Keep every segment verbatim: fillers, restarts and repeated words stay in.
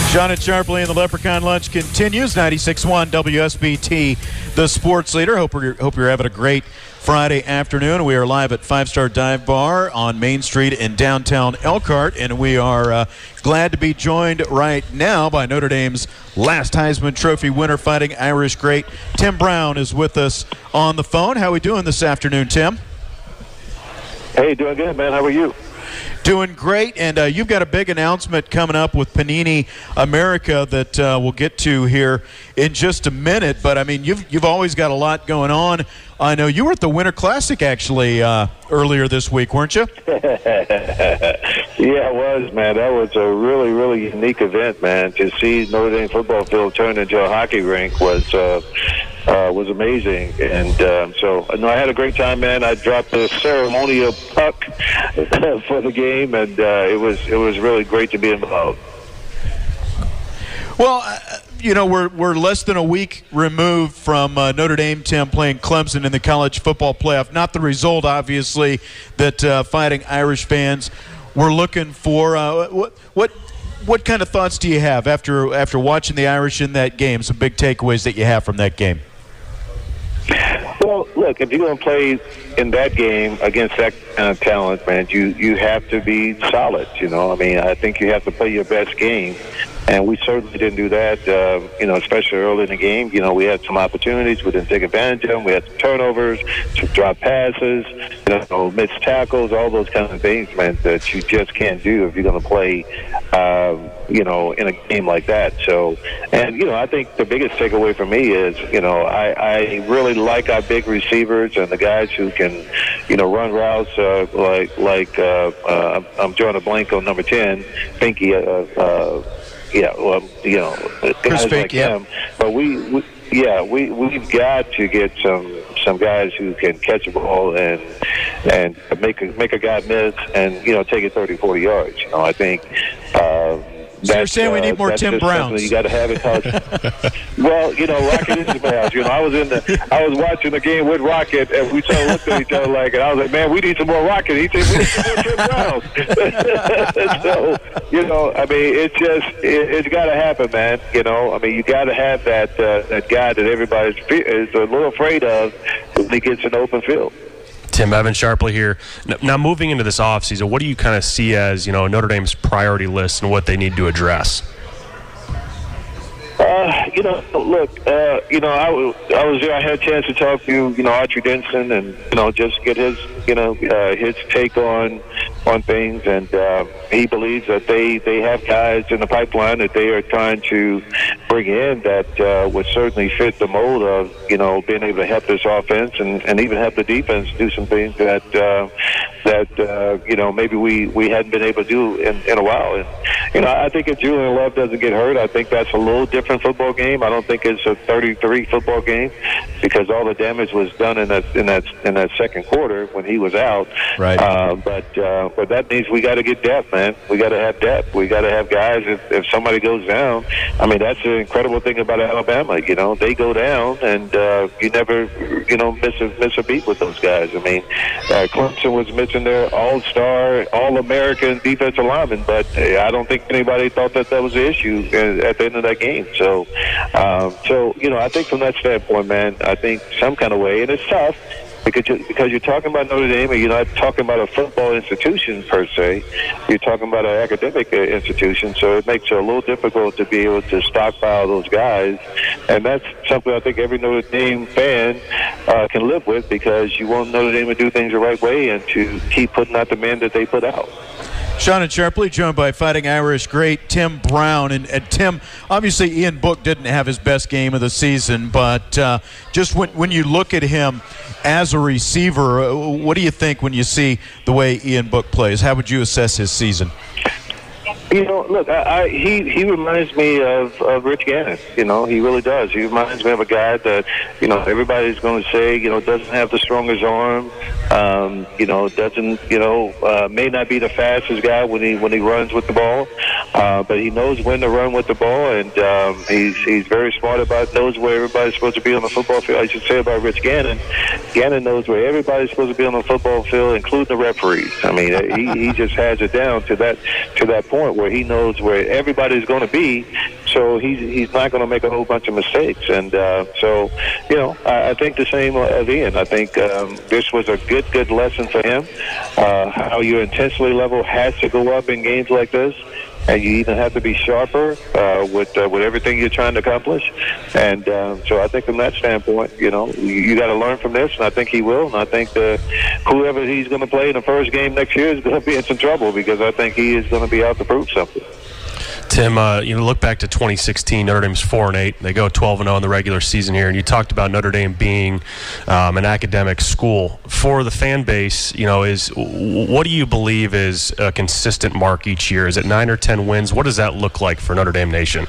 John and Sharpley and the Leprechaun Lunch continues. ninety-six point one W S B T, the sports leader. Hope you're, hope you're having a great Friday afternoon. We are live at Five Star Dive Bar on Main Street in downtown Elkhart, and we are uh, glad to be joined right now by Notre Dame's last Heisman Trophy winner, Fighting Irish great Tim Brown is with us on the phone. How are we doing this afternoon, Tim? Hey, doing good, man. How are you? Doing great, and uh, you've got a big announcement coming up with Panini America that uh, we'll get to here in just a minute. But I mean, you've you've always got a lot going on. I know you were at the Winter Classic actually uh, earlier this week, weren't you? Yeah, it was, man. That was a really, really unique event, man. To see Notre Dame football field turned into a hockey rink was uh, uh, was amazing. And uh, so, no, I had a great time, man. I dropped the ceremonial puck for the game, and uh, it was it was really great to be involved. Well, uh, you know, we're we're less than a week removed from uh, Notre Dame, Tim, playing Clemson in the college football playoff. Not the result, obviously, that uh, Fighting Irish fans were looking for. Uh, what what what kind of thoughts do you have after after watching the Irish in that game? Some big takeaways that you have from that game. Well, look, if you're going to play in that game against that kind of talent, man, you, you have to be solid, you know. I mean, I think you have to play your best game, and we certainly didn't do that, uh, you know, especially early in the game. You know, we had some opportunities. We didn't take advantage of them. We had some turnovers, some drop passes, you know, missed tackles, all those kind of things, man, that you just can't do if you're going to play, um, you know, in a game like that. So, and, you know, I think the biggest takeaway for me is, you know, I, I really like our big receivers and the guys who can, you know, run routes uh, like, like uh, uh, I'm drawing a blank on number ten, Finky, uh, uh, yeah, well, you know, guys Fink, like yeah. him. But we, we yeah, we, we've got to get some some guys who can catch a ball and and make a, make a guy miss and, you know, take it thirty, forty yards. You know, I think uh, So you're saying we need more uh, Tim Browns? You got to have it. College. Well, you know, Rocket is in the house. You know, I was in the, I was watching the game with Rocket, and we sort of looked at each other like, and I was like, man, we need some more Rocket. He said, we need some more Tim Browns. So, you know, I mean, it's just, it, it's got to happen, man. You know, I mean, you got to have that uh, that guy that everybody is a little afraid of when he gets in the open field. Tim, Evan Sharpley here. Now, moving into this offseason, what do you kind of see as, you know, Notre Dame's priority list and what they need to address? Uh, you know, look, uh, you know, I was, I was there. I had a chance to talk to, you know, Archie Denson and, you know, just get his, you know, uh, his take on on things. And uh, he believes that they, they have guys in the pipeline that they are trying to bring in that uh, would certainly fit the mold of, you know, being able to help this offense and, and even help the defense do some things that, uh, that uh, you know, maybe we, we hadn't been able to do in, in a while. And, you know, I think if Julian Love doesn't get hurt, I think that's a little different football game. I don't think it's a thirty-three football game because all the damage was done in that in that in that second quarter when he was out. Right. Uh, but uh, but that means we got to get depth, man. We got to have depth. We got to have guys. If, if somebody goes down, I mean, that's the incredible thing about Alabama. You know, they go down and uh, you never, you know, miss a miss a beat with those guys. I mean, uh, Clemson was missing their all-star, all-American defensive lineman, but uh, I don't think anybody thought that that was the issue at the end of that game. So, um, so you know, I think from that standpoint, man, I think some kind of way, and it's tough because you, because you're talking about Notre Dame, and you're not talking about a football institution per se. You're talking about an academic uh, institution, so it makes it a little difficult to be able to stockpile those guys, and that's something I think every Notre Dame fan uh, can live with because you want Notre Dame to do things the right way and to keep putting out the men that they put out. Sean and Sharpley, joined by Fighting Irish great Tim Brown. And, and Tim, obviously Ian Book didn't have his best game of the season, but uh, just when, when you look at him as a receiver, uh, what do you think when you see the way Ian Book plays? How would you assess his season? You know, look, I, I, he he reminds me of, of Rich Gannon. You know, he really does. He reminds me of a guy that, you know, everybody's going to say, you know, doesn't have the strongest arm. Um, you know, doesn't, you know, uh, may not be the fastest guy when he when he runs with the ball, uh, but he knows when to run with the ball, and um, he's he's very smart about knows where everybody's supposed to be on the football field. I should say about Rich Gannon Gannon knows where everybody's supposed to be on the football field, including the referees. I mean, he, he just has it down to that to that point where he knows where everybody's going to be, so he's he's not going to make a whole bunch of mistakes. And uh, so, you know, I, I think the same of Ian. I think um, this was a good, good lesson for him, uh, how your intensity level has to go up in games like this. And you even have to be sharper uh, with uh, with everything you're trying to accomplish. And um, so I think from that standpoint, you know, you, you got to learn from this, and I think he will. And I think that whoever he's going to play in the first game next year is going to be in some trouble, because I think he is going to be out to prove something. Tim, uh, you know, look back to twenty sixteen. Notre Dame's four and eight. They go twelve and zero in the regular season here, and you talked about Notre Dame being um, an academic school. For the fan base, you know, is what do you believe is a consistent mark each year? Is it nine or ten wins? What does that look like for Notre Dame Nation?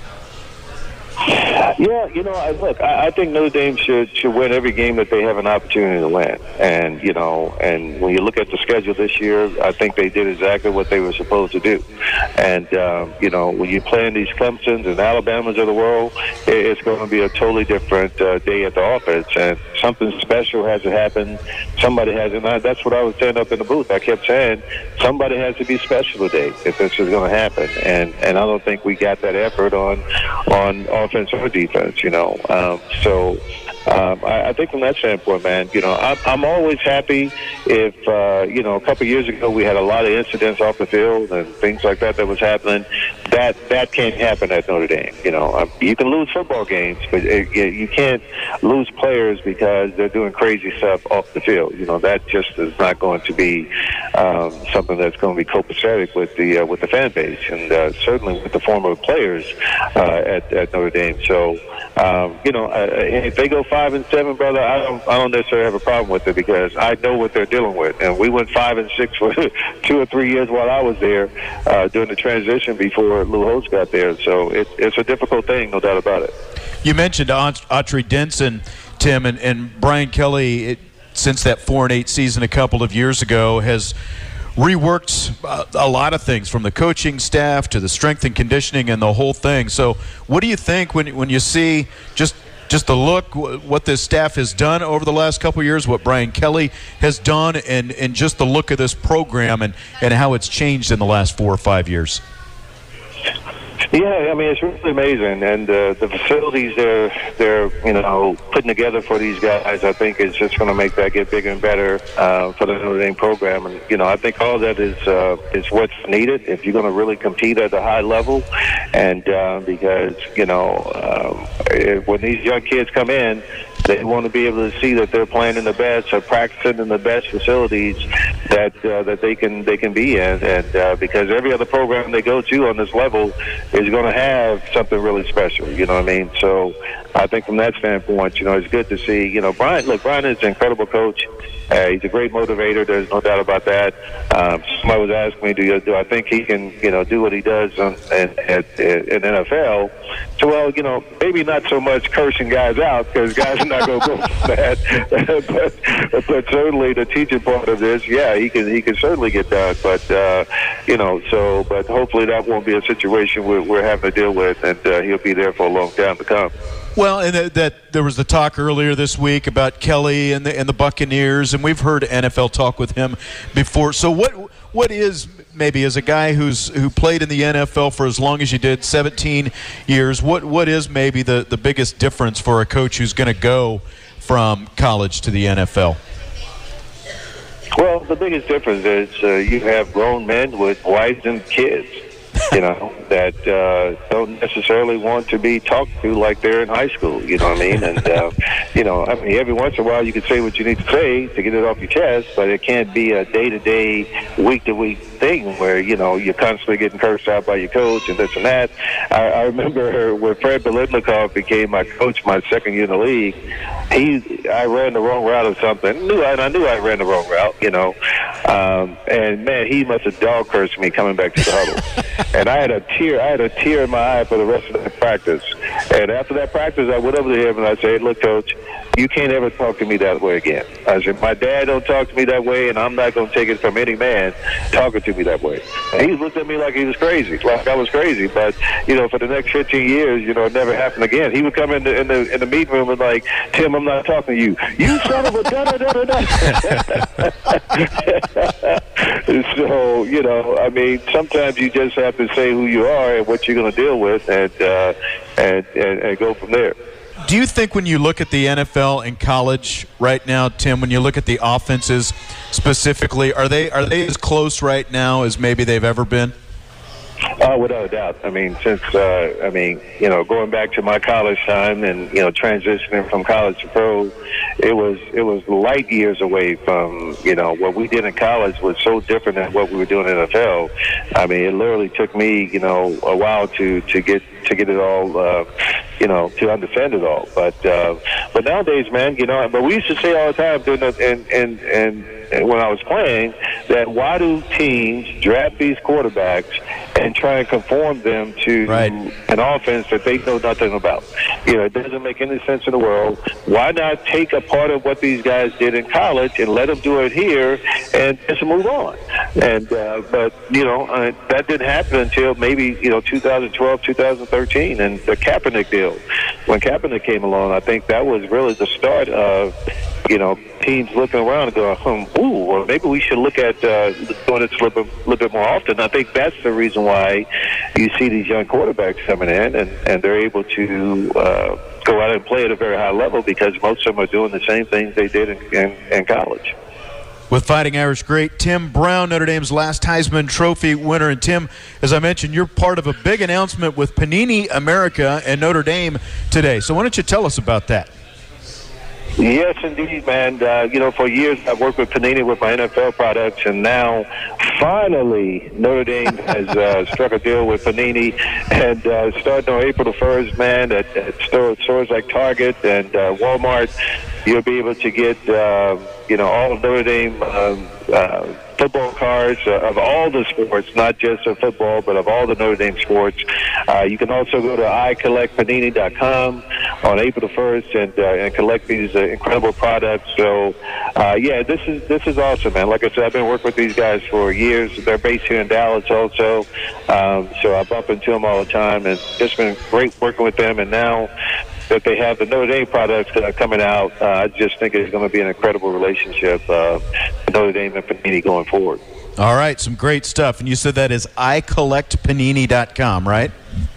Yeah, you know, I, look, I, I think Notre Dame should should win every game that they have an opportunity to win. And, you know, and when you look at the schedule this year, I think they did exactly what they were supposed to do. And, um, you know, when you're playing these Clemsons and Alabamas of the world, it, it's going to be a totally different uh, day at the office. And something special has to happen. Somebody has to, and that's what I was saying up in the booth. I kept saying, somebody has to be special today if this is going to happen. And, and I don't think we got that effort on, on offense or defense, you know. Um, so um, I, I think from that standpoint, man, you know, I'm, I'm always happy if, uh, you know, a couple of years ago we had a lot of incidents off the field and things like that that was happening. That that can't happen at Notre Dame. You know, um, you can lose football games, but it, you can't lose players because they're doing crazy stuff off the field. You know, that just is not going to be um, something that's going to be copacetic with the uh, with the fan base, and uh, certainly with the former players uh, at, at Notre Dame. So, um, you know, uh, if they go five and seven, brother, I don't I don't necessarily have a problem with it, because I know what they're dealing with, and we went five and six for two or three years while I was there uh, during the transition before Lou Holtz got there. So it, it's a difficult thing, no doubt about it. You mentioned Autry Denson, Tim, and, and Brian Kelly, it, since that four and eight season a couple of years ago, has reworked a lot of things, from the coaching staff to the strength and conditioning and the whole thing. So what do you think when when you see just just the look, what this staff has done over the last couple of years, what Brian Kelly has done, and, and just the look of this program and, and how it's changed in the last four or five years? Yeah, I mean, it's really amazing, and uh, the facilities they're they're you know putting together for these guys, I think, is just going to make that get bigger and better uh, for the Notre Dame program. And you know, I think all that is uh, is what's needed if you're going to really compete at a high level. And uh, because you know, um, if, when these young kids come in, they want to be able to see that they're playing in the best or practicing in the best facilities that uh, that they can they can be in, and uh, because every other program they go to on this level is going to have something really special. You know what I mean? So I think from that standpoint, you know, it's good to see. You know, Brian. Look, Brian is an incredible coach. Uh, he's a great motivator. There's no doubt about that. Um, somebody was asking me, do, you, do I think he can, you know, do what he does on, in, at, in N F L? So, well, you know, maybe not so much cursing guys out, because guys are not going to go for that. but, but certainly the teaching part of this, yeah, he can he can certainly get done. But, uh, you know, so, but hopefully that won't be a situation we're, we're having to deal with, and uh, he'll be there for a long time to come. Well, and that, that there was the talk earlier this week about Kelly and the and the Buccaneers, and we've heard N F L talk with him before. So what what is, maybe as a guy who's who played in the N F L for as long as you did, seventeen years, what what is maybe the, the biggest difference for a coach who's going to go from college to the N F L? Well, the biggest difference is uh, you have grown men with wives and kids, you know, that uh, don't necessarily want to be talked to like they're in high school, you know what I mean? And, uh, you know, I mean, every once in a while you can say what you need to say to get it off your chest, but it can't be a day-to-day, week-to-week thing where, you know, you're constantly getting cursed out by your coach and this and that. I, I remember when Fred Biletnikoff became my coach my second year in the league, he, I ran the wrong route or something. Knew I, and I knew I ran the wrong route, you know. Um, and, man, he must have dog cursed me coming back to the huddle. And I had a tear, I had a tear in my eye for the rest of that practice. And after that practice, I went over to him and I said, look, Coach, you can't ever talk to me that way again. I said, my dad don't talk to me that way, and I'm not going to take it from any man talking to me that way. And he looked at me like he was crazy, like I was crazy. But, you know, for the next fifteen years, you know, it never happened again. He would come in the, in the, in the meeting room and like, Tim, I'm not talking to you. You son of a da-da-da-da-da. So, you know, I mean, sometimes you just have to say who you are and what you're going to deal with and, uh, and, and, and go from there. Do you think when you look at the N F L and college right now, Tim, when you look at the offenses specifically, are they are they as close right now as maybe they've ever been? Uh, without a doubt. I mean, since, uh, I mean, you know, going back to my college time and, you know, transitioning from college to pro, it was it was light years away from, you know, what we did in college was so different than what we were doing in the N F L. I mean, it literally took me, you know, a while to, to get to get it all, uh, you know, to understand it all. But uh, but nowadays, man, you know, but we used to say all the time during the, and, and, and, and when I was playing that why do teams draft these quarterbacks and try and conform them to right. an offense that they know nothing about? You know, it doesn't make any sense in the world. Why not take a part of what these guys did in college and let them do it here and just move on? And uh, but you know uh, that didn't happen until maybe you know two thousand twelve, two thousand thirteen, and the Kaepernick deal. When Kaepernick came along, I think that was really the start of you know teams looking around and going, hmm, ooh, well, maybe we should look at uh, doing it a little bit, little bit more often. I think that's the reason why you see these young quarterbacks coming in, and, and they're able to uh, go out and play at a very high level because most of them are doing the same things they did in, in, in college. With Fighting Irish great Tim Brown, Notre Dame's last Heisman Trophy winner. And Tim, as I mentioned, you're part of a big announcement with Panini America and Notre Dame today. So why don't you tell us about that? Yes, indeed, man. Uh, you know, for years I've worked with Panini with my N F L products, and now finally Notre Dame has uh, struck a deal with Panini. And uh, starting on April the first, man, at, at stores, stores like Target and uh, Walmart, you'll be able to get, uh, you know, all of Notre Dame um, uh, football cards uh, of all the sports, not just of football, but of all the Notre Dame sports. Uh, you can also go to i collect panini dot com on April the first and uh, and collect these uh, incredible products. So, uh, yeah, this is this is awesome, man. Like I said, I've been working with these guys for years. They're based here in Dallas also, um, so I bump into them all the time, and it's been great working with them. And now that they have the Notre Dame products that are coming out, uh, I just think it's going to be an incredible relationship, uh, Notre Dame and Panini going forward. All right, some great stuff. And you said that is i collect panini dot com, right?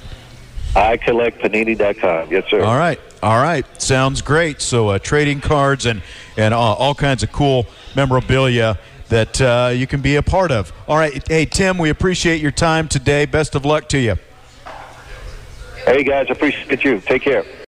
i collect panini dot com, yes, sir. All right, all right. Sounds great. So uh, trading cards and, and uh, all kinds of cool memorabilia that uh, you can be a part of. All right, hey, Tim, we appreciate your time today. Best of luck to you. Hey, guys, appreciate you. Take care.